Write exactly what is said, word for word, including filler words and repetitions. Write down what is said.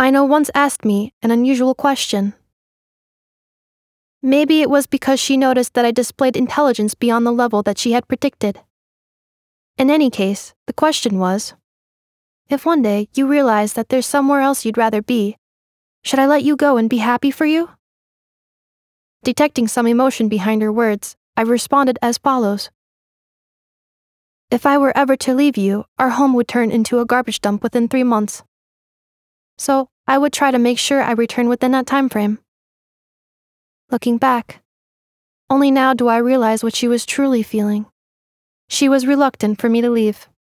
Ina once asked me an unusual question. Maybe it was because she noticed that I displayed intelligence beyond the level that she had predicted. In any case, the question was, if one day you realize that there's somewhere else you'd rather be, should I let you go and be happy for you? Detecting some emotion behind her words, I responded as follows. If I were ever to leave you, our home would turn into a garbage dump within three months. So I would try to make sure I return within that time frame. Looking back, only now do I realize what she was truly feeling. She was reluctant for me to leave.